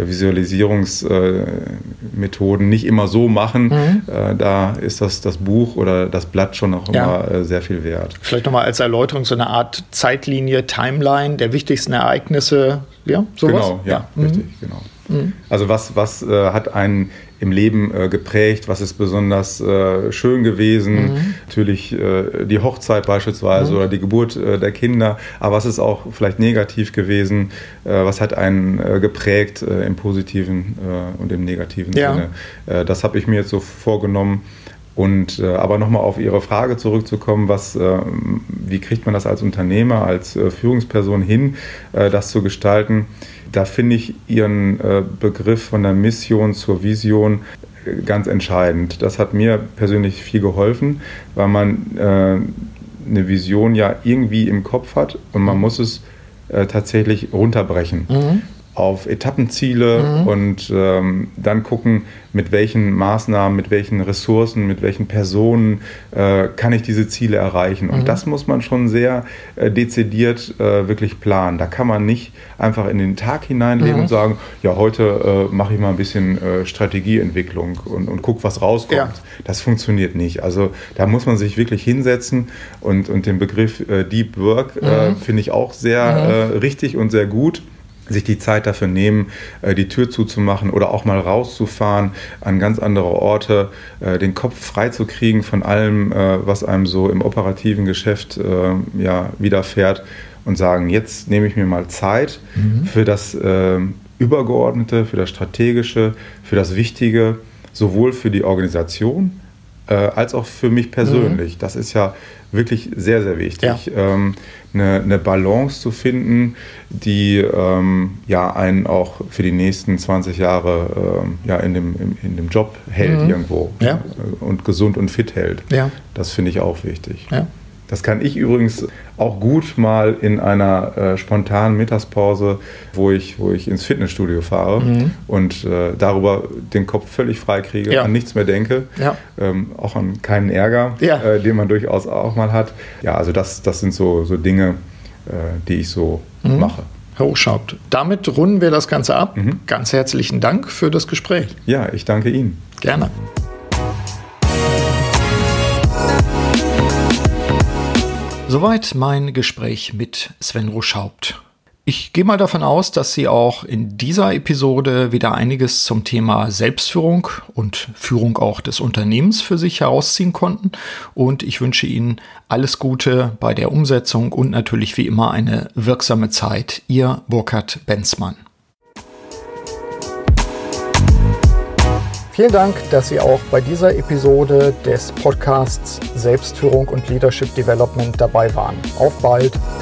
[SPEAKER 2] Visualisierungsmethoden äh, nicht immer so machen. Mhm. Äh, da ist das, das Buch oder das Blatt schon auch
[SPEAKER 1] ja.
[SPEAKER 2] immer äh, sehr viel wert.
[SPEAKER 1] Vielleicht nochmal als Erläuterung so eine Art Zeitlinie, Timeline der wichtigsten Ereignisse. Ja, sowas?
[SPEAKER 2] Genau, ja, ja. richtig, mhm. genau. Mhm. Also was, was äh, hat einen im Leben äh, geprägt, was ist besonders äh, schön gewesen, mhm. natürlich äh, die Hochzeit beispielsweise mhm. oder die Geburt äh, der Kinder, aber was ist auch vielleicht negativ gewesen, äh, was hat einen äh, geprägt äh, im positiven äh, und im negativen ja. Sinne. Äh, das habe ich mir jetzt so vorgenommen. Und äh, aber nochmal auf Ihre Frage zurückzukommen, was, äh, wie kriegt man das als Unternehmer, als äh, Führungsperson hin, äh, das zu gestalten? Da finde ich Ihren äh, Begriff von der Mission zur Vision äh, ganz entscheidend. Das hat mir persönlich viel geholfen, weil man äh, eine Vision ja irgendwie im Kopf hat und man muss es äh, tatsächlich runterbrechen. Mhm. Auf Etappenziele mhm. und ähm, dann gucken, mit welchen Maßnahmen, mit welchen Ressourcen, mit welchen Personen äh, kann ich diese Ziele erreichen. Und mhm. das muss man schon sehr äh, dezidiert äh, wirklich planen. Da kann man nicht einfach in den Tag hineinleben mhm. und sagen, ja, heute äh, mache ich mal ein bisschen äh, Strategieentwicklung und, und guck, was rauskommt. Ja. Das funktioniert nicht. Also da muss man sich wirklich hinsetzen und, und den Begriff äh, Deep Work mhm. äh, finde ich auch sehr mhm. äh, richtig und sehr gut. Sich die Zeit dafür nehmen, die Tür zuzumachen oder auch mal rauszufahren an ganz andere Orte, den Kopf frei zu kriegen von allem, was einem so im operativen Geschäft ja, widerfährt und sagen, jetzt nehme ich mir mal Zeit mhm. für das Übergeordnete, für das Strategische, für das Wichtige, sowohl für die Organisation als auch für mich persönlich. Mhm. Das ist ja wirklich sehr, sehr wichtig. Ja. Ähm, eine, eine Balance zu finden, die ähm, ja, einen auch für die nächsten zwanzig Jahre ähm, ja, in, dem, in, in dem Job hält mhm. irgendwo
[SPEAKER 1] ja.
[SPEAKER 2] und gesund und fit hält.
[SPEAKER 1] Ja.
[SPEAKER 2] Das finde ich auch wichtig.
[SPEAKER 1] Ja.
[SPEAKER 2] Das kann ich übrigens auch gut mal in einer äh, spontanen Mittagspause, wo ich, wo ich ins Fitnessstudio fahre mhm. und äh, darüber den Kopf völlig frei kriege, ja. an nichts mehr denke, ja. ähm, auch an keinen Ärger, ja. äh, den man durchaus auch mal hat. Ja, also das, das sind so, so Dinge, äh, die ich so mhm. mache.
[SPEAKER 1] Herr Hochschaupt, damit runden wir das Ganze ab. Mhm. Ganz herzlichen Dank für das Gespräch.
[SPEAKER 2] Ja, ich danke Ihnen.
[SPEAKER 1] Gerne. Soweit mein Gespräch mit Sven Hochschaupt. Ich gehe mal davon aus, dass Sie auch in dieser Episode wieder einiges zum Thema Selbstführung und Führung auch des Unternehmens für sich herausziehen konnten. Und ich wünsche Ihnen alles Gute bei der Umsetzung und natürlich wie immer eine wirksame Zeit. Ihr Burkhard Benzmann. Vielen Dank, dass Sie auch bei dieser Episode des Podcasts Selbstführung und Leadership Development dabei waren. Auf bald!